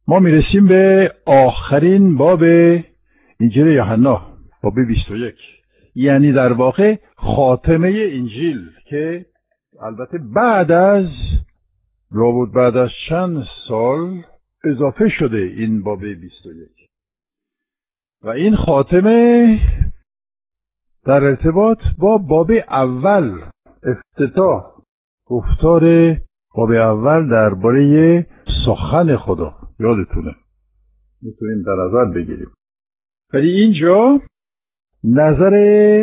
ما میرسیم به آخرین باب انجیل یوحنا، باب 21، یعنی در واقع خاتمه انجیل که البته بعد از چند سال اضافه شده این باب 21 و این خاتمه در ارتباط با باب اول، افتتاح گفتار باب اول درباره سخن خدا، یادتونه، میتونیم در نظر بگیریم. ولی اینجا نظر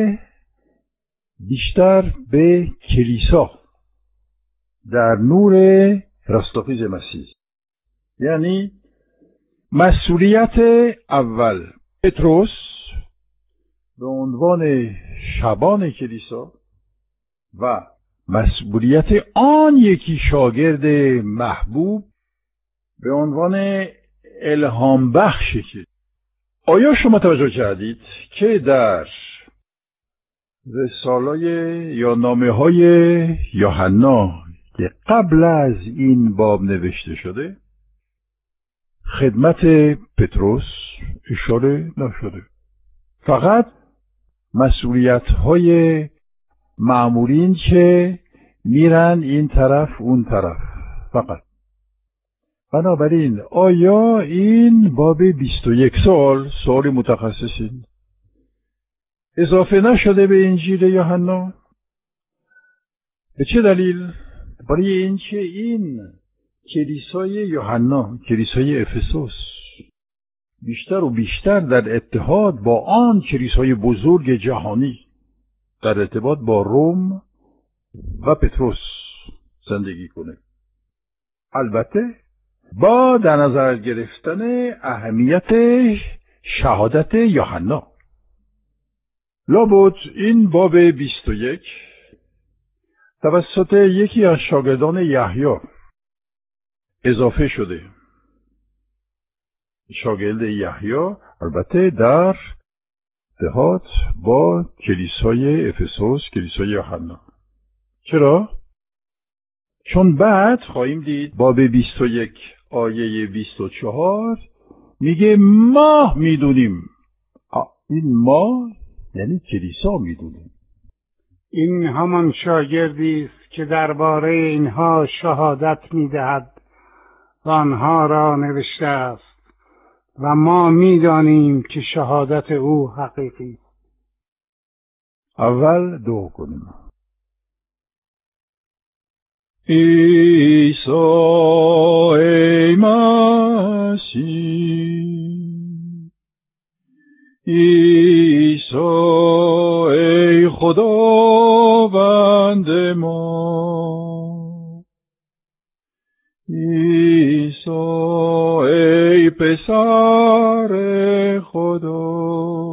بیشتر به کلیسا در نور رستاخیز مسیح، یعنی مسئولیت اول پتروس به عنوان شبان کلیسا و مسئولیت آن یکی شاگرد محبوب به عنوان الهام بخش کلیسا. آیا شما توجه کردید که در رسالای یا نامه‌های یوحنا که قبل از این باب نوشته شده خدمت پتروس اشاره نشده، فقط مسئولیت‌های مأمورین که میرن این طرف اون طرف فقط. بنابراین آیا این باب 21 سال متخصصین اضافه نشده به انجیل یوحنا؟ به چه دلیل؟ برای اینکه این کلیسای یوحنا، کلیسای افسوس، بیشتر و بیشتر در اتحاد با آن کلیسای بزرگ جهانی در ارتباط با روم و پتروس زندگی کنه. البته با در نظر گرفتن اهمیت شهادت یوحنا. لابد این باب 21 توسط یکی از شاگردان یحیی اضافه شده. شاگرد یحیی البته در اتحاد با کلیسای افسوس، کلیسای یوحنا. چرا؟ چون بعد خواهیم دید باب 21 آیه 24 میگه ما میدونیم. این ما یعنی کلیسا میدونیم. این همان شاگردی است که درباره اینها شهادت میدهد و آنها را نوشته است و ما میدانیم که شهادت او حقیقی است. اول دعا کنیم. عیسی ای مسیح، عیسی ای خداوند ما، عیسی ای پسر خدا،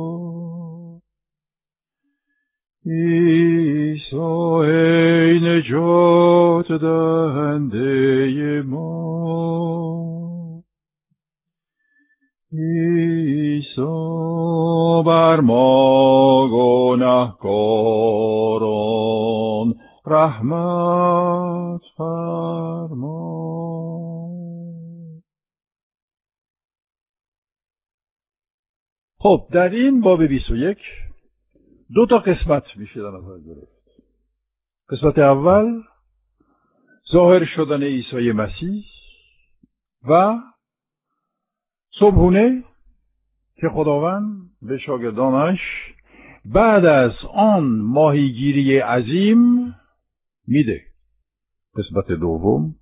عیسی ای نجات دهنده ما، عیسی بر ما گناهکاران رحمت فرما. خب در این باب 21 دو تا قسمت میشه در نظر گرفت. قسمت اول ظاهر شدن عیسی مسیح و صبحونه که خداوند به شاگردانش بعد از آن ماهیگیری عظیم میده. قسمت دوم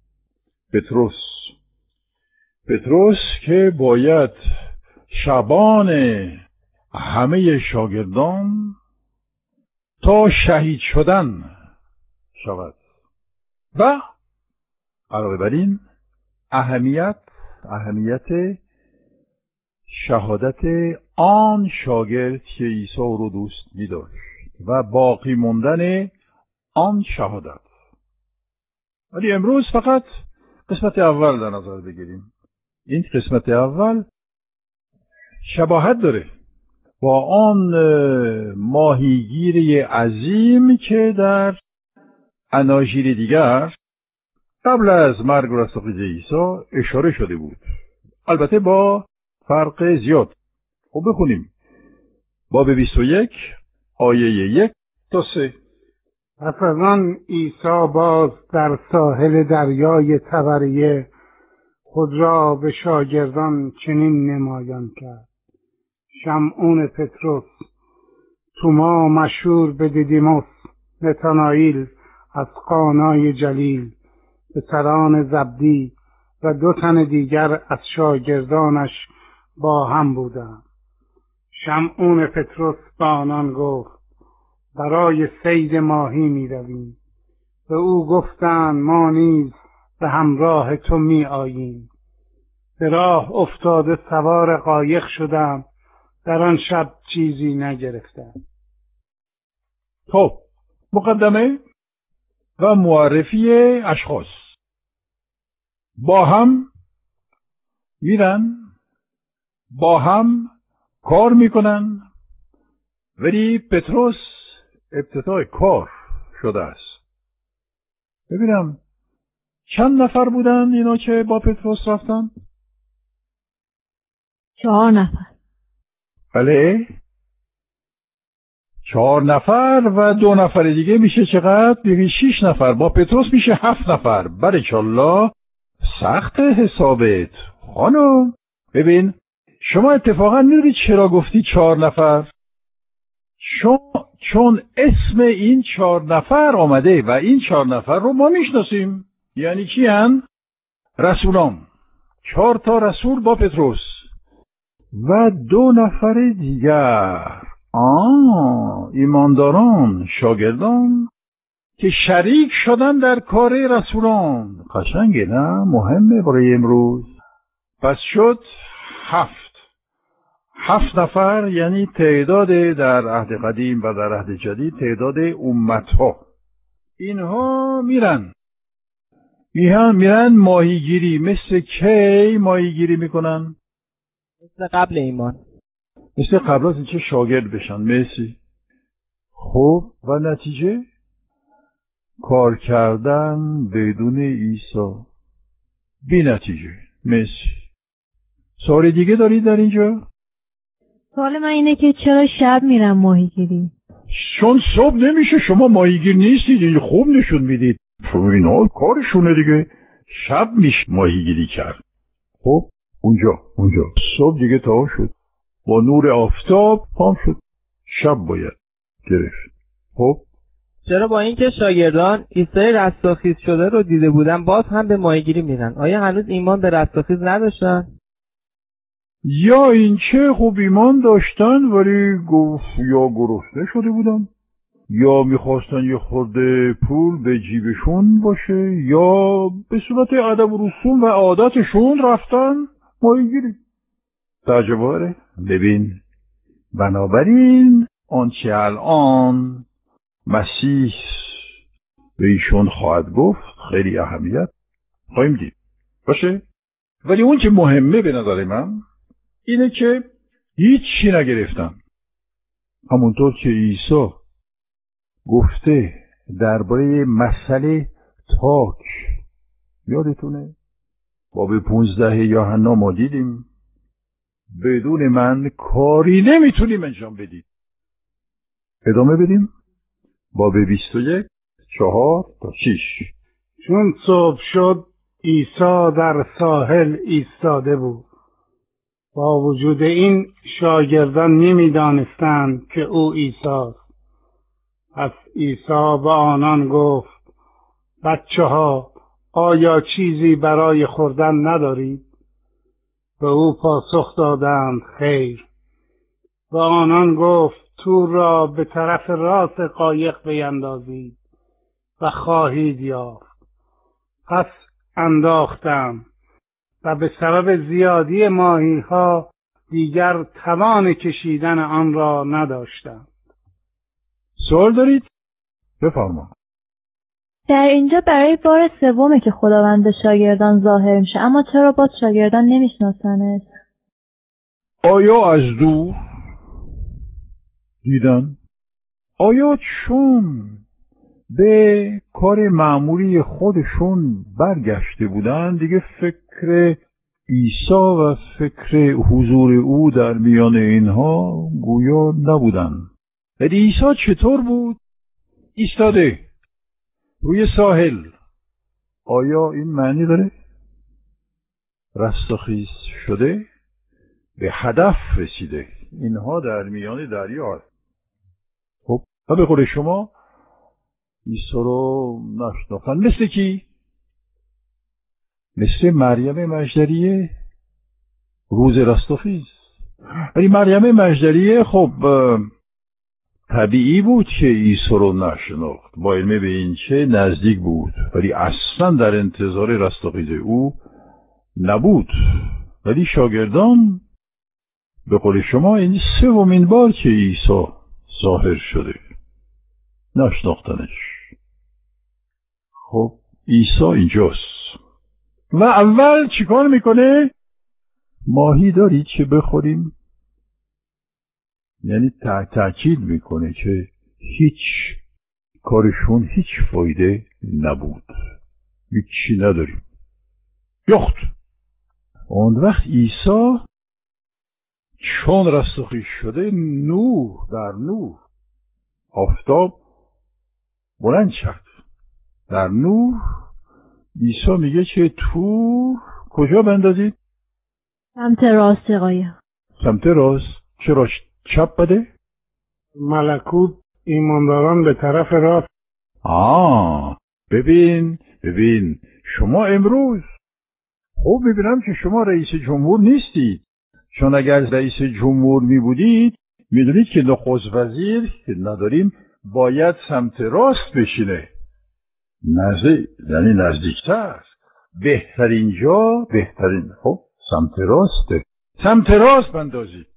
پتروس که باید شبان همه شاگردان تا شهید شدن شود و علاوه بر این اهمیت شهادت آن شاگرد که عیسی رو دوست می‌داشت و باقی موندن آن شهادت. ولی امروز فقط قسمت اول در نظر بگیریم. این قسمت اول شباهت داره با آن ماهیگیری عظیم که در اناجیل دیگر قبل از مرگ و رستاخیز عیسی اشاره شده بود. البته با فرق زیاد. خب بخونیم. باب 21 آیه 1 تا 3. پس از آن عیسی باز در ساحل دریای طبریه خود را به شاگردان چنین نمایان کرد. شمعون پطرس، توما مشهور به دیدیموس، نتانائیل از قانای جلیل، پسران زبدی و 2 تن دیگر از شاگردانش با هم بودند. شمعون پطرس به آنان گفت برای صید ماهی می رویم. به او گفتند ما نیز به همراه تو می آییم. به راه افتاده سوار قایق شدم، در آن شب چیزی نگرفتم. خب مقدمه و معرفی اشخاص. با هم میرن، با هم کار میکنن، ولی پتروس ابتدای کار شده است. ببینم چند نفر بودن اینا که با پتروس رفتن؟ 4 نفر. بله 4 نفر و 2 نفر دیگه میشه چقدر؟ دیگه 6 نفر. با پتروس میشه 7 نفر. بارکالله، سخت حسابت خانم. ببین شما اتفاقا میدونید چرا گفتی 4 نفر؟ چون اسم این 4 نفر آمده و این 4 نفر رو ما میشناسیم. یعنی کی هن؟ رسولان. 4 تا رسول با پتروس و 2 نفر دیگر ایمانداران، شاگردان که شریک شدن در کار رسولان. قشنگه نه؟ مهمه برای امروز. پس شد 7 نفر، یعنی تعداد در عهد قدیم و در عهد جدید تعداد امتها. اینها میرن ماهیگیری. مثل کی ماهیگیری میکنن؟ مثل قبل ایمان، مثل قبل از اینکه شاگرد بشن. مرسی. خب و نتیجه؟ کار کردن بدون عیسی، بی نتیجه. مرسی. سوال دیگه دارید در اینجا؟ سوال من اینه که چرا شب میرن ماهیگیری؟ چون صبح نمیشه، شما ماهیگیر نیستید. این خوب نشون میدید. شما اینا کارشونه دیگه. شب میشه ماهیگیری کرد. خب اونجا صبح دیگه تا شد، با نور آفتاب پام شد، شب باید گرفت. خب چرا با اینکه شاگردان عیسی رستاخیز شده رو دیده بودن باز هم به ماهیگیری میرن؟ آیا هنوز ایمان به رستاخیز نداشتن؟ یا اینکه خب ایمان داشتن ولی یا گرسنه شده بودن، یا میخواستن یه خورده پول به جیبشون باشه، یا به صورت ادب و رسوم و عادتشون رفتن ماهیگیری. تعجباره. ببین بنابراین آنچه الان مسیح به ایشون خواهد گفت خیلی اهمیت خواهیم دید باشه. ولی اون که مهمه به نظر من اینه که هیچی نگرفتن. همونطور که عیسی گفته درباره مسئله تاک، یادتونه؟ باب 15 یوحنا ما دیدیم بدون من کاری نمیتونیم انجام بدید. ادامه بدیم. باب 21 4 تا 6. چون صبح شد عیسی در ساحل ایستاده بود. با وجود این شاگردان نمی‌دانستند که او عیسی است. پس عیسی به آنان گفت بچه‌ها آیا چیزی برای خوردن ندارید؟ به او پاسخ دادند خیر. و آنان گفت تور را به طرف راست قایق بیندازید و خواهید یافت. پس انداختم و به سبب زیادی ماهی‌ها دیگر توان کشیدن آن را نداشتم. سوال دارید؟ بفرما. در اینجا برای بار سومه که خداوند به شاگردان ظاهر میشه، اما چرا باز شاگردان نمیشناسنش؟ آیا از دور دیدن؟ آیا چون به کار معمولی خودشون برگشته بودن دیگه فکر عیسی و فکر حضور او در میان اینها گویا نبودن. ولی عیسی چطور بود؟ ایستاده روی ساحل. آیا این معنی داره؟ رستاخیز شده، به هدف رسیده. اینها در میان دریا هست. خب و به قول شما عیسی رو نشناختن. مثل کی؟ مثل مریم مجدلیه روز رستاخیز. ولی مریم مجدلیه خب طبیعی بود که عیسی رو نشناخت، با علم به این چه نزدیک بود، ولی اصلا در انتظار رستاخیز او نبود. ولی شاگردان به قول شما این سومین بار که عیسی ظاهر شده، نشناختنش. خب عیسی اینجاست و اول چیکار میکنه؟ ماهی دارید چه بخوریم؟ یعنی تأکید میکنه که هیچ کارشون هیچ فایده نبود، هیچی نداریم، یخت. اون وقت عیسی چون رستاخیز شده، نور در نور، آفتاب بلند شد در نور. عیسی میگه که تو کجا بندازید؟ سمت راست آقای. سمت راست. چرا چپ بده؟ ملکوت ایمانداران به طرف راست. ببین شما امروز خب میبینم که شما رئیس جمهور نیستید، چون اگر رئیس جمهور میبودید میدونید که نخست وزیر که نداریم باید سمت راست بشینه، یعنی نزدیکتر، بهترین جا، بهترین. خب سمت راسته، سمت راست بندازید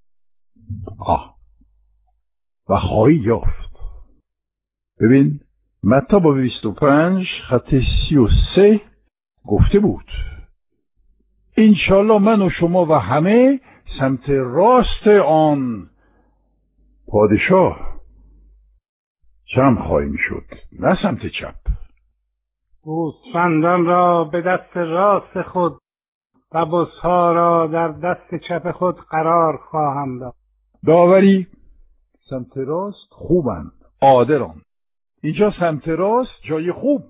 و خواهی یافت. ببین متی باب 25 خط 33 گفته بود انشالله من و شما و همه سمت راست آن پادشاه جمع خواهیم شد، نه سمت چپ. گوسفندان را به دست راست خود و بزها را در دست چپ خود قرار خواهم داد. داوری سمت راست خوبن، عادلان. اینجا سمت راست جای خوب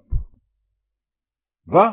و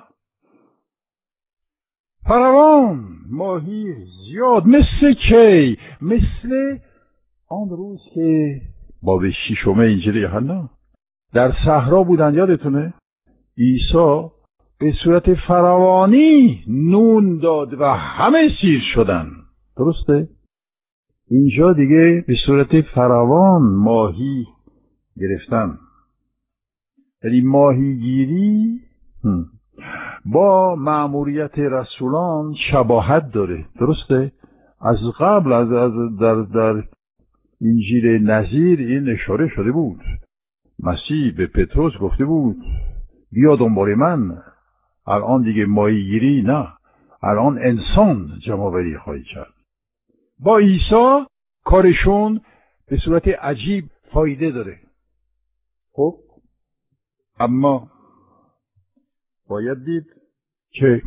فراوان، ماهی زیاد. مثل کی؟ مثل آن روز که باب 6 انجیل یوحنا در صحرا بودن، یادتونه؟ عیسی به صورت فراوانی نون داد و همه سیر شدن، درسته؟ اینجا دیگه به صورت فراوان ماهی گرفتن. یعنی ماهیگیری با مأموریت رسولان شباهت داره، درسته؟ از قبل در انجیل نظیر این اشاره شده بود. مسیح به پتروس گفته بود بیا دنبال من. الان دیگه ماهیگیری نه، الان انسان جمع‌آوری خواهی کرد. با عیسی کارشون به صورت عجیب فایده داره. خب اما باید دید که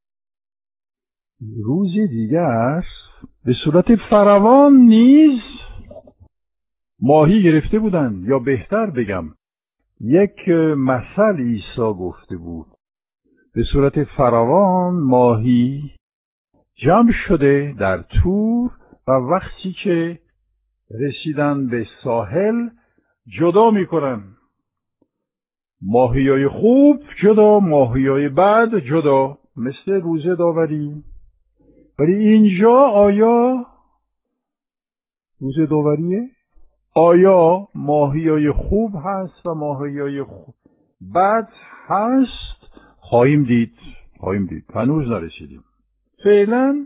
روز دیگر به صورت فراوان نیز ماهی گرفته بودن، یا بهتر بگم یک مثل عیسی گفته بود. به صورت فراوان ماهی جمع شده در تور و وقتی که رسیدن به ساحل جدا میکنن. ماهیای خوب جدا، ماهیای بد جدا، مثل روزه داوری. ولی اینجا آیا روزه داوریه؟ آیا ماهیای خوب هست و ماهیای بد هست؟ خواهیم دید. هنوز نرسیدیم. فعلا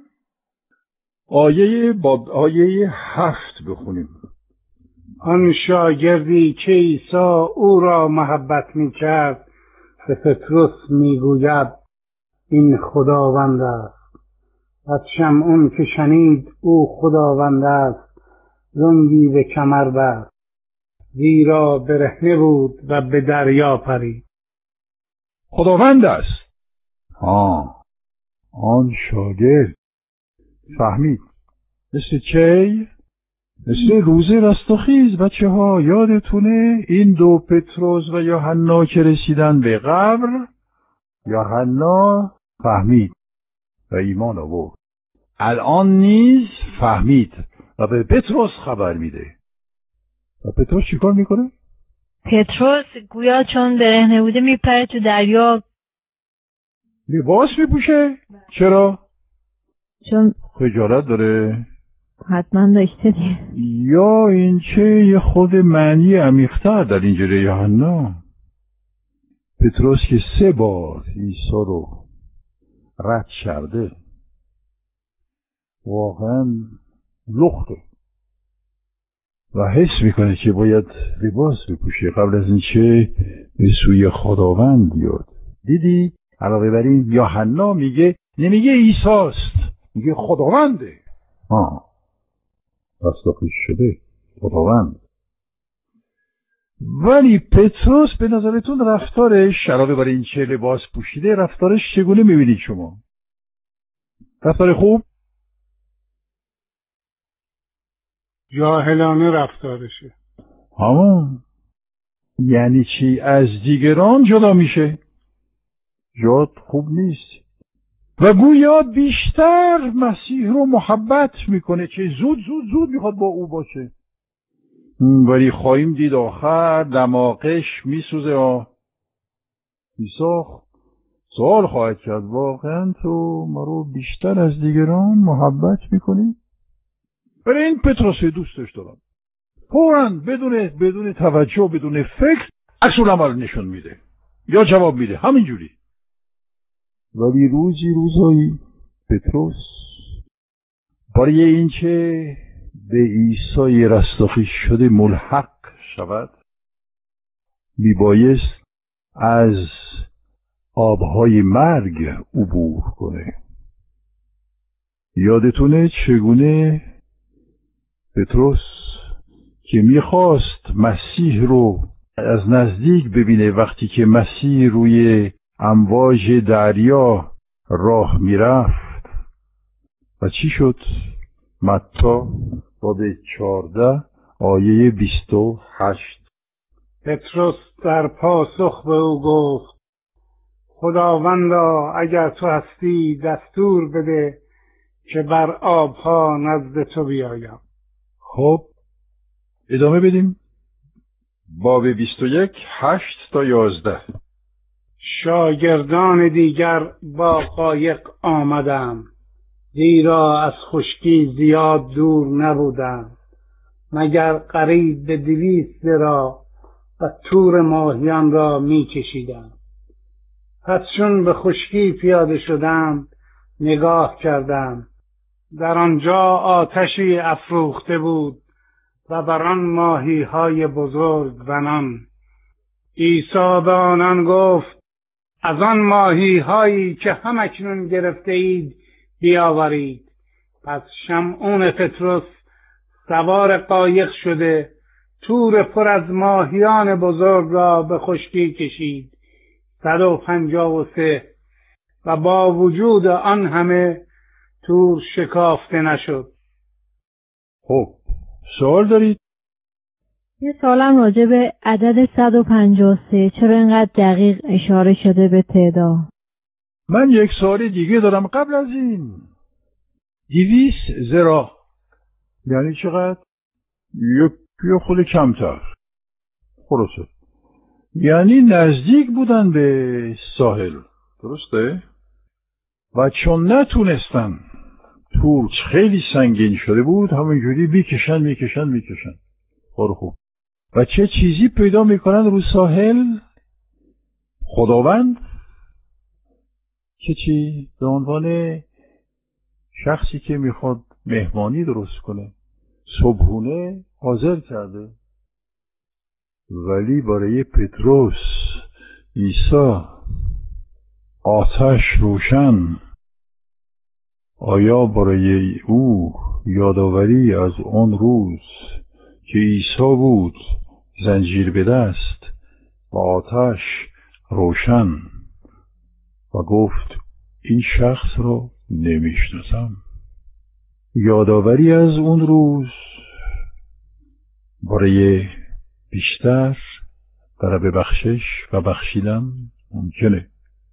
آیه 7 بخونیم. آن شاگردی که عیسی او را محبت می‌کرد به پتروس می‌گوید این خداوند است. از شمعون که شنید او خداوند است زنگی به کمر بست، زیرا برهنه بود و به دریا پرید. خداوند است. آن شاگرد فهمید. مثل چی؟ مثل روز رستاخیز بچه ها، یادتونه این دو پتروس و یوحنا که رسیدن به قبر، یوحنا فهمید و ایمان آورد. الان نیز فهمید و به پتروس خبر میده. و پتروس چیکار میکنه؟ پتروس گویا چون برهنه بوده میپره تو دریا. لباس میپوشه؟ چرا؟ چون خجالت داره؟ حتما داشته دیگه. یا این چه یه خود معنی عمیق‌تر در اینجا یوحنا. پتروس که 3 بار عیسی رو رد کرده، واقعا لخته و حس میکنه که باید لباس بپوشه قبل از این چه به سوی خداوند بیاد. دیدی؟ علاوه بر این یوحنا نمیگه عیسی‌ست، میگه خداونده. رستاخیز شده خداوند. ولی پتروس به نظرتون رفتارش، علاوه بر این چه لباس پوشیده، رفتارش چگونه میبینید شما؟ رفتار خوب؟ جاهلانه رفتارشه. یعنی چی؟ از دیگران جدا میشه، جاد خوب نیست و گویا بیشتر مسیح رو محبت میکنه که زود میخواد با او باشه. ولی خواهیم دید آخر دماغش میسوزه. عیسی سوال خواهد کرد واقعا تو ما رو بیشتر از دیگران محبت میکنی؟ برای این پتروس دوستش دارم، فوراً بدون توجه، بدون فکر عکس العمل نشون میده یا جواب میده همینجوری. ولی روزایی پتروس برای اینکه به عیسی رستاخیز شده ملحق شود میبایست از آبهای مرگ عبور کنه. یادتونه چگونه پتروس که میخواست مسیح رو از نزدیک ببینه، وقتی که مسیح روی امواج دریا راه میرفت و چی شد؟ متی باب 14 آیه 28. پتروس در پاسخ به او گفت خداوندا اگر تو هستی دستور بده که بر آبها نزد تو بیایم. خب ادامه بدیم. باب 21 8 تا 11. شاگردان دیگر با قایق آمدند، زیرا از خشکی زیاد دور نبودند مگر قریب به 200 ذراع و تور ماهیان را می کشیدند. پس چون به خشکی پیاده شدند نگاه کردند، در آنجا آتشی افروخته بود و بر آن ماهی‌های بزرگ و نان. عیسی به آنان گفت از آن ماهی‌هایی که همکنون گرفته اید بیاورید. پس شمعون پتروس سوار قایق شده تور پر از ماهیان بزرگ را به خشکی کشید 153 و با وجود آن همه تور شکافته نشد. خب سوال دارید؟ یه سوالم راجع به عدد 153 چرا اینقدر دقیق اشاره شده به تعداد؟ من یک سوال دیگه دارم قبل از این. 200 ذراع یعنی چقدر؟ یک خود کمتر. خلاصه یعنی نزدیک بودن به ساحل، درسته؟ و چون نتونستن، تور خیلی سنگین شده بود، همینجوری میکشن. خوب و چه چیزی پیدا میکنن رو ساحل؟ خداوند. چه چی؟ به عنوان شخصی که میخواد مهمانی درست کنه، صبحونه حاضر کرده. ولی برای پتروس عیسی آتش روشن. آیا برای او یادآوری از آن روز که عیسی بود زنجیر به دست و آتش روشن و گفت این شخص را نمیشناسم. یادآوری از اون روز برای بیشتر طلب بخشش و بخشیدن ممکنه.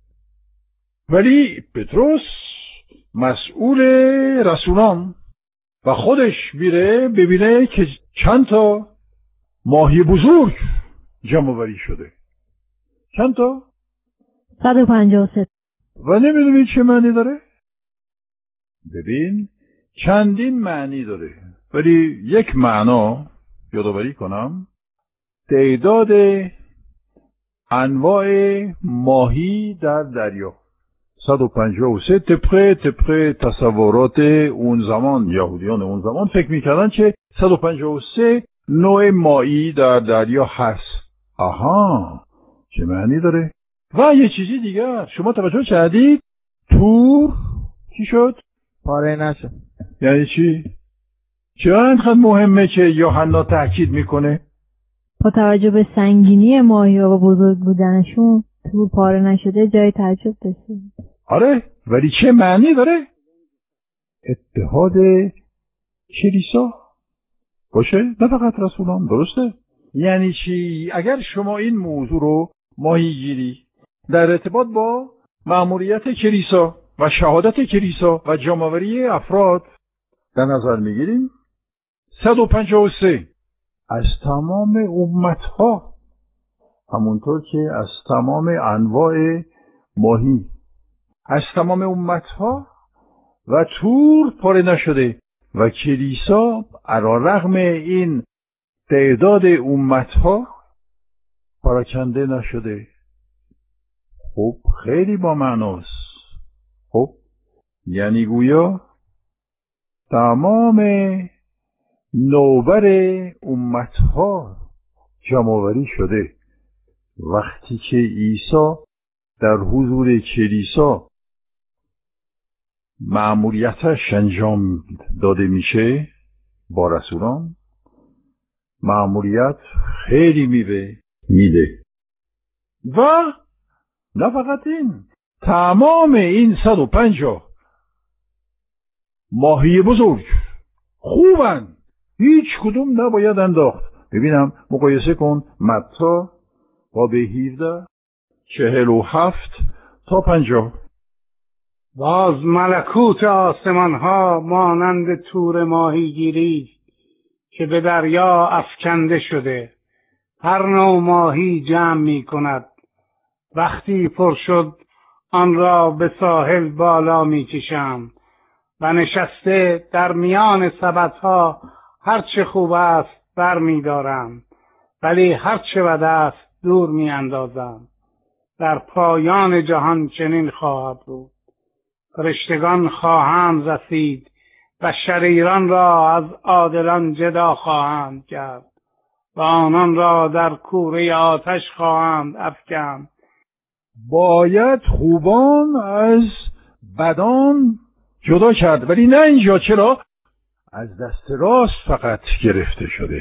ولی پتروس مسئول رسولان و خودش میره ببینه که چند تا ماهی بزرگ جمع آوری شده. چند تا؟ 153. و نمیدونید چه معنی داره؟ ببین چندین معنی داره، ولی یک معنا یادآوری کنم: تعداد انواع ماهی در دریا. 153 طبق تصورات اون زمان، یهودیان اون زمان فکر میکردن که 153 نوع ماهی در دریا هست. آها، چه معنی داره؟ و یه چیزی دیگر شما توجه کردید؟ تور چی شد؟ پاره نشد. یعنی چی؟ چرا اینقدر مهمه که یوحنا تاکید میکنه؟ با توجه به سنگینی ماهی‌ها و بزرگ بودنشون تور پاره نشده جای تعجب داشته. آره، ولی چه معنی داره؟ اتحاد کلیسا باشه، نه فقط رسولان. درسته؟ یعنی چی؟ اگر شما این موضوع رو ماهیگیری در ارتباط با مأموریت کلیسا و شهادت کلیسا و جمع‌آوری افراد در نظر میگیریم، 153 از تمام امتها، همونطور که از تمام انواع ماهی از تمام امتها و تور پاره نشده و کلیسا علیرغم این تعداد امتها پراکنده نشده. خب خیلی با معناست. خب یعنی گویا تمام نوبر امتها جمع‌آوری شده وقتی که عیسی در حضور کلیسا مأموریتش انجام داده میشه با رسولان. مأموریت خیلی میده و نه فقط این، تمام این 150 ماهی بزرگ خوبن، هیچ کدوم نباید انداخت. ببینم مقایسه کن متی باب 17 47 تا 50. باز ملکوت آسمان ها مانند تور ماهیگیری که به دریا افکنده شده، هر نوع ماهی جمع می کند. وقتی پر شد آن را به ساحل بالا می کشند و نشسته در میان سبدها هر چه خوب است بر می دارند، ولی هر چه بد است دور می اندازند. در پایان جهان چنین خواهد بود. فرشتگان خواهند رسید و شریران را از عادلان جدا خواهند کرد و آنان را در کوره آتش خواهند افکند. باید خوبان از بدان جدا کرد، ولی نه اینجا. چرا؟ از دست راست فقط گرفته شده.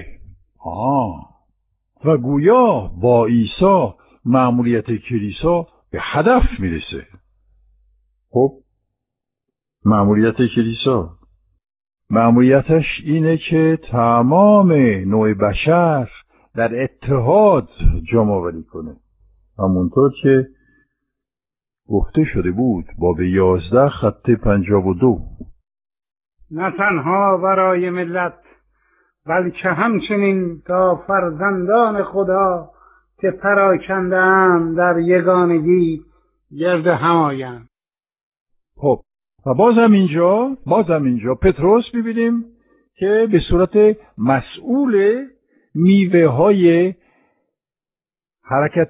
و گویا با عیسی مأموریت کلیسا به هدف میرسه. خب مأموریت کلیسا مأموریتش اینه که تمام نوع بشر در اتحاد جمع‌آوری کنه، همونطور که گفته شده بود باب 11 خط 52. نه تنها برای ملت بلکه همچنین تا فرزندان خدا که پراکنده‌اند در یگانگی گرد هم آیند. خب و بازم اینجا پتروس می‌بینیم که به صورت مسئول میوه های حرکت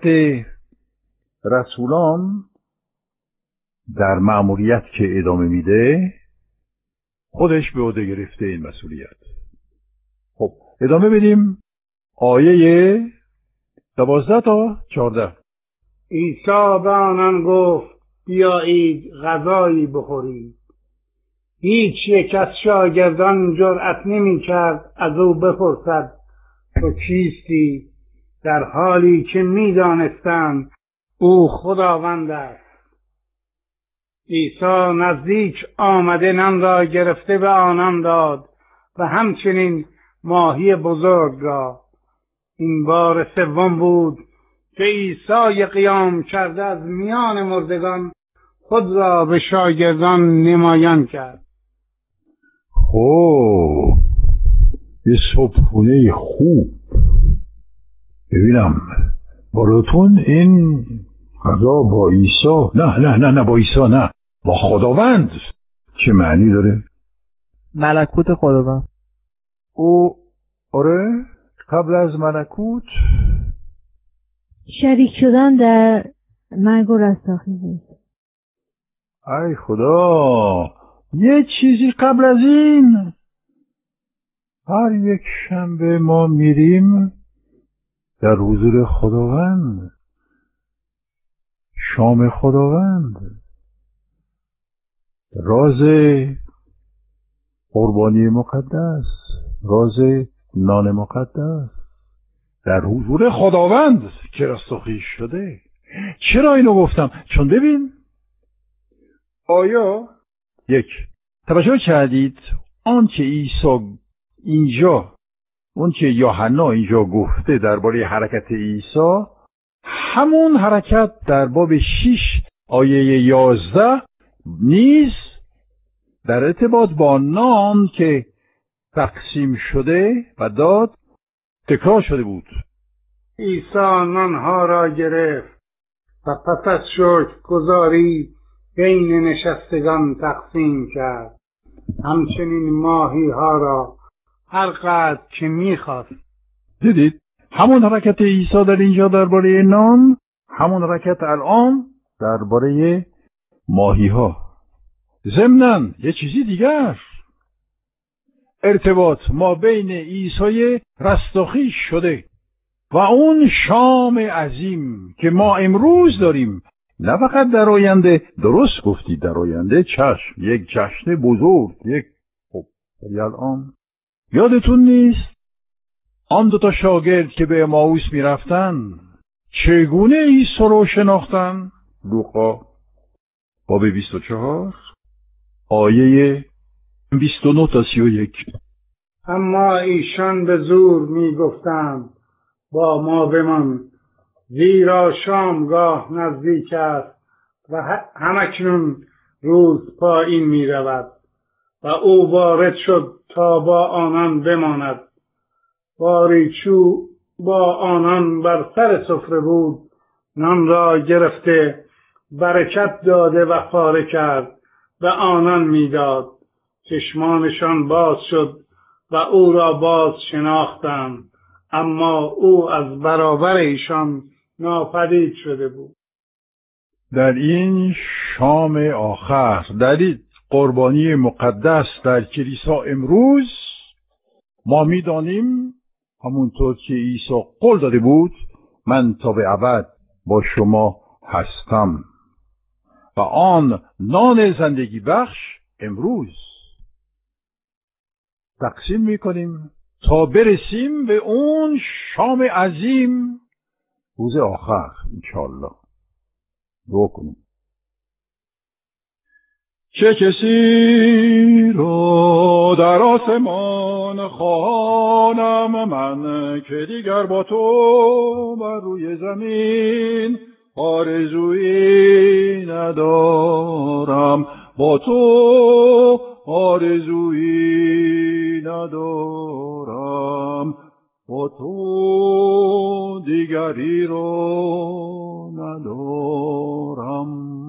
رسولان در مأموریت که ادامه میده خودش به عهده گرفته این مسئولیت. خب ادامه بدیم آیه 12 تا 14. عیسی به آنان گفت بیایید غذایی بخورید. هیچ یک از شاگردان جرأت نمی کرد از او بپرسد تو کیستی، در حالی که می دانستند او خداوند است. عیسی نزدیک آمده نان را گرفته به آنان داد و همچنین ماهی بزرگ را. این بار سوم بود که عیسی قیام کرده از میان مردگان خود را به شاگردان نمایان کرد. خب یه صبحونه خوب. ببینم براتون این غذا با عیسی نه با عیسی نه، با خداوند چه معنی داره؟ ملکوت خداوند. او آره، قبل از ملکوت شریک شدن در مرگ و رستاخیزی. ای خدا، یه چیزی قبل از این. هر یک شنبه ما میریم در حضور خداوند، شام خداوند، راز قربانی مقدس، راز نان مقدس در حضور خداوند که رستاخیز شده. چرا اینو گفتم؟ چون ببین آیا توجه کردید آنچه عیسی اینجا، اونچه یوحنا اینجا گفته درباره حرکت عیسی، همون حرکت در باب 6 آیه 11 نیز در ارتباط با نان که تقسیم شده و داد تکرار شده بود. عیسی نانها را گرفت و پس از شکرگزاری بین نشستگان تقسیم کرد، همچنین ماهی ها را هر قدر که میخواست. دیدید همون حرکت عیسی در اینجا درباره نان، همون حرکت الان درباره ماهی ها. ضمناً یه چیزی دیگر، ارتباط ما بین عیسی رستاخیز شده و اون شام عظیم که ما امروز داریم. نه فقط در آینده، درست گفتید در آینده، چشم، یک جشن بزرگ، ولی الان یادتون نیست آن دوتا شاگرد که به امائوس میرفتن چگونه عیسی رو شناختن؟ لوقا باب 24 آیه 29 تا 31. اما ایشان به زور میگفتند با ما بمان، زیرا شامگاه نزدیک است و همکنون روز پایین می رود. و او وارد شد تا با آنان بماند. باری چو با آنان بر سر سفره بود، نان را گرفته برکت داده و پاره کرد و آنان میداد. چشمانشان باز شد و او را باز شناختند، اما او از برابر ایشان ناپدید شده بود. در این شام آخر، در این قربانی مقدس در کلیسا امروز، ما می‌دانیم همونطور که عیسی قول داده بود من تا به ابد با شما هستم و آن نان زندگی بخش امروز تقسیم می‌کنیم تا برسیم به اون شام عظیم روز آخر انشاءالله. دعا کنیم. چه کسی رو در آسمان خوانم من که دیگر با تو بر روی زمین آرزویی ندارم، با تو آرزویی ندارم، با تو دیگری رو ندارم.